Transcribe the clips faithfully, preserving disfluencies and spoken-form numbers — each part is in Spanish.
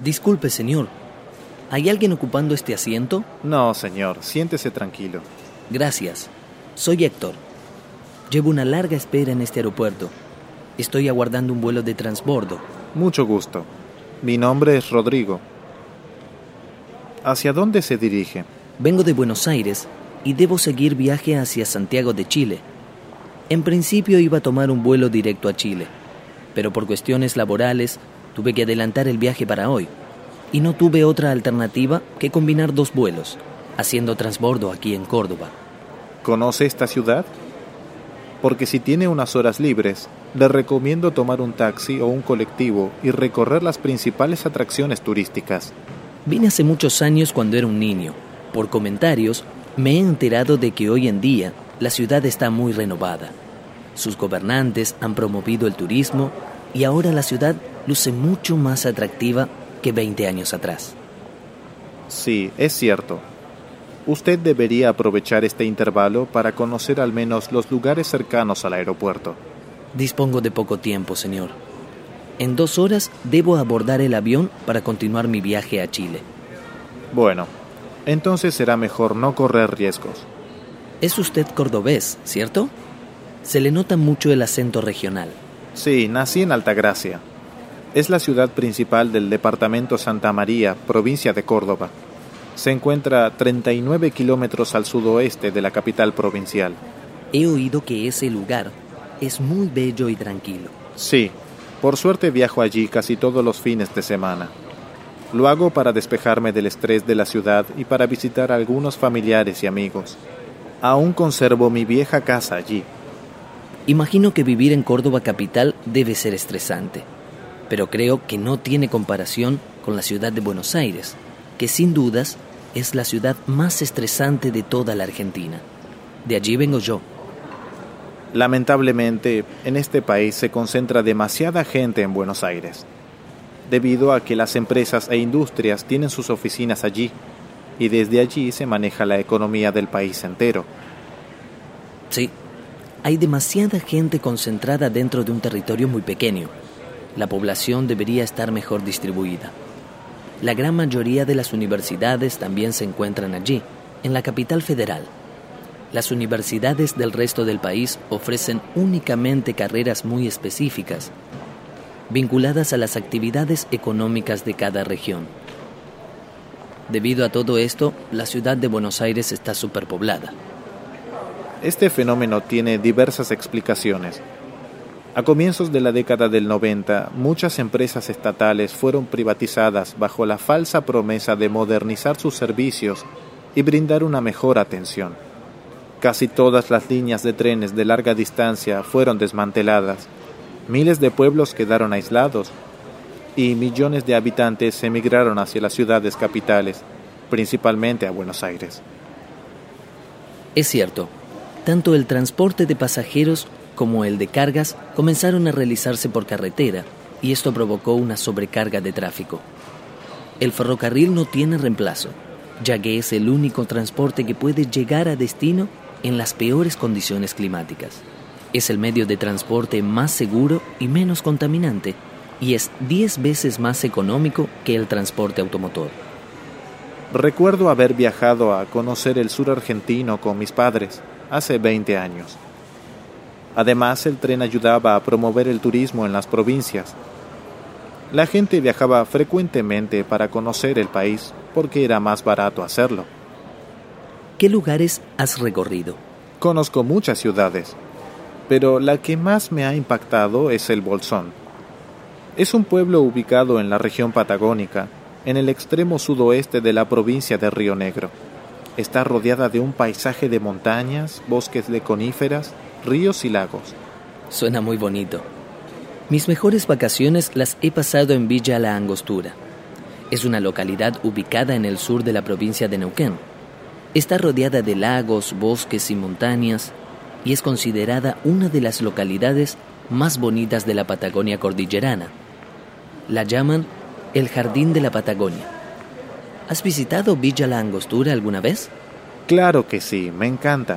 Disculpe, señor. ¿Hay alguien ocupando este asiento? No, señor. Siéntese tranquilo. Gracias. Soy Héctor. Llevo una larga espera en este aeropuerto. Estoy aguardando un vuelo de transbordo. Mucho gusto. Mi nombre es Rodrigo. ¿Hacia dónde se dirige? Vengo de Buenos Aires y debo seguir viaje hacia Santiago de Chile. En principio iba a tomar un vuelo directo a Chile, pero por cuestiones laborales tuve que adelantar el viaje para hoy y no tuve otra alternativa que combinar dos vuelos, haciendo transbordo aquí en Córdoba. ¿Conoce esta ciudad? Porque si tiene unas horas libres, le recomiendo tomar un taxi o un colectivo y recorrer las principales atracciones turísticas. Vine hace muchos años cuando era un niño. Por comentarios, me he enterado de que hoy en día la ciudad está muy renovada. Sus gobernantes han promovido el turismo y ahora la ciudad luce mucho más atractiva que veinte años atrás. Sí, es cierto. Usted debería aprovechar este intervalo para conocer al menos los lugares cercanos al aeropuerto. Dispongo de poco tiempo, señor. En dos horas debo abordar el avión para continuar mi viaje a Chile. Bueno, entonces será mejor no correr riesgos. Es usted cordobés, ¿cierto? Se le nota mucho el acento regional. Sí, nací en Altagracia. Es la ciudad principal del departamento Santa María, provincia de Córdoba. Se encuentra a treinta y nueve kilómetros al sudoeste de la capital provincial. He oído que ese lugar es muy bello y tranquilo. Sí, por suerte viajo allí casi todos los fines de semana. Lo hago para despejarme del estrés de la ciudad y para visitar a algunos familiares y amigos. Aún conservo mi vieja casa allí. Imagino que vivir en Córdoba capital debe ser estresante, pero creo que no tiene comparación con la ciudad de Buenos Aires, que sin dudas es la ciudad más estresante de toda la Argentina. De allí vengo yo. Lamentablemente, en este país se concentra demasiada gente en Buenos Aires, debido a que las empresas e industrias tienen sus oficinas allí, y desde allí se maneja la economía del país entero. Sí, hay demasiada gente concentrada dentro de un territorio muy pequeño. La población debería estar mejor distribuida. La gran mayoría de las universidades también se encuentran allí, en la capital federal. Las universidades del resto del país ofrecen únicamente carreras muy específicas, vinculadas a las actividades económicas de cada región. Debido a todo esto, la ciudad de Buenos Aires está superpoblada. Este fenómeno tiene diversas explicaciones. A comienzos de la década del noventa, muchas empresas estatales fueron privatizadas bajo la falsa promesa de modernizar sus servicios y brindar una mejor atención. Casi todas las líneas de trenes de larga distancia fueron desmanteladas, miles de pueblos quedaron aislados y millones de habitantes emigraron hacia las ciudades capitales, principalmente a Buenos Aires. Es cierto, tanto el transporte de pasajeros como el de cargas comenzaron a realizarse por carretera y esto provocó una sobrecarga de tráfico. El ferrocarril no tiene reemplazo, ya que es el único transporte que puede llegar a destino en las peores condiciones climáticas. Es el medio de transporte más seguro y menos contaminante y es diez veces más económico que el transporte automotor. Recuerdo haber viajado a conocer el sur argentino con mis padres hace veinte años. Además, el tren ayudaba a promover el turismo en las provincias. La gente viajaba frecuentemente para conocer el país porque era más barato hacerlo. ¿Qué lugares has recorrido? Conozco muchas ciudades, pero la que más me ha impactado es el Bolsón. Es un pueblo ubicado en la región patagónica, en el extremo sudoeste de la provincia de Río Negro. Está rodeada de un paisaje de montañas, bosques de coníferas, ríos y lagos. Suena muy bonito. Mis mejores vacaciones las he pasado en Villa La Angostura. Es una localidad ubicada en el sur de la provincia de Neuquén. Está rodeada de lagos, bosques y montañas y es considerada una de las localidades más bonitas de la Patagonia cordillerana. La llaman el Jardín de la Patagonia. ¿Has visitado Villa La Angostura alguna vez? Claro que sí, me encanta.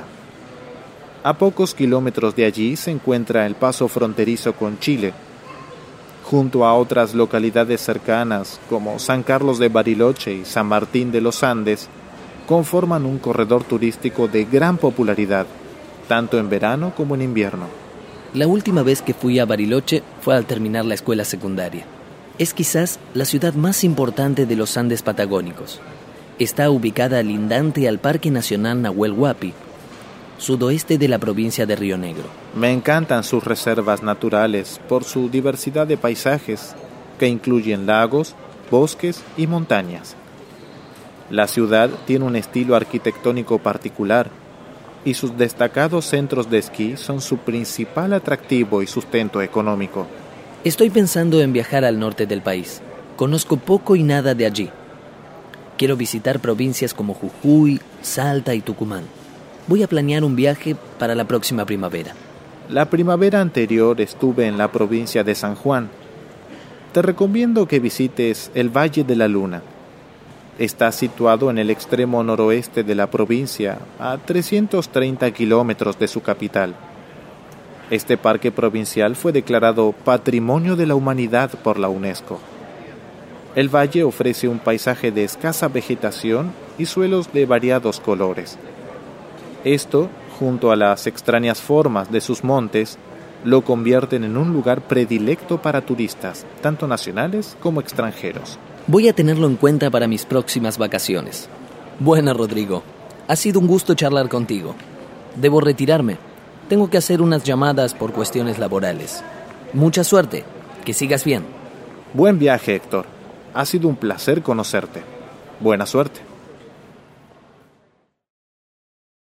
A pocos kilómetros de allí se encuentra el paso fronterizo con Chile. junto a otras localidades cercanas como San Carlos de Bariloche y San Martín de los Andes, conforman un corredor turístico de gran popularidad, tanto en verano como en invierno. La última vez que fui a Bariloche fue al terminar la escuela secundaria. Es quizás la ciudad más importante de los Andes patagónicos. Está ubicada lindante al Parque Nacional Nahuel Huapi, sudoeste de la provincia de Río Negro. Me encantan sus reservas naturales por su diversidad de paisajes, que incluyen lagos, bosques y montañas. La ciudad tiene un estilo arquitectónico particular, y sus destacados centros de esquí son su principal atractivo y sustento económico. Estoy pensando en viajar al norte del país. Conozco poco y nada de allí. Quiero visitar provincias como Jujuy, Salta y Tucumán. Voy a planear un viaje para la próxima primavera. La primavera anterior estuve en la provincia de San Juan. Te recomiendo que visites el Valle de la Luna. Está situado en el extremo noroeste de la provincia, a trescientos treinta kilómetros de su capital. Este parque provincial fue declarado Patrimonio de la Humanidad por la UNESCO. El valle ofrece un paisaje de escasa vegetación y suelos de variados colores. Esto, junto a las extrañas formas de sus montes, lo convierten en un lugar predilecto para turistas, tanto nacionales como extranjeros. Voy a tenerlo en cuenta para mis próximas vacaciones. Bueno, Rodrigo, ha sido un gusto charlar contigo. Debo retirarme. Tengo que hacer unas llamadas por cuestiones laborales. Mucha suerte. Que sigas bien. Buen viaje, Héctor. Ha sido un placer conocerte. Buena suerte.